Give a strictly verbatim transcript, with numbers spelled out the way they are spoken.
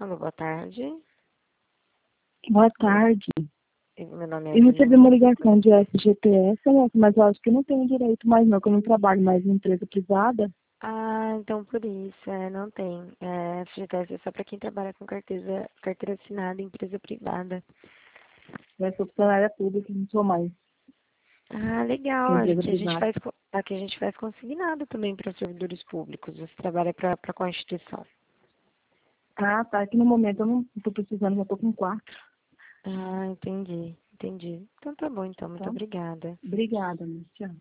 Alô, boa tarde. Boa tarde. Meu nome é Eu recebi Adriana. uma ligação de F G T S, moça, mas eu acho que eu não tenho direito mais não, que eu não trabalho mais em empresa privada. Ah, então por isso, é, não tem. É, F G T S é só para quem trabalha com carteira, carteira assinada em empresa privada. Eu sou funcionária pública, não sou mais Ah, que legal. empresa Aqui a gente privada. faz, co- aqui a gente faz consignado também para servidores públicos. Você trabalha para a Constituição. Ah, tá. Aqui no momento eu não estou precisando, já estou com quatro, Ah, entendi, entendi. Então tá bom, então. Muito tá? obrigada. Obrigada, moça. Tchau.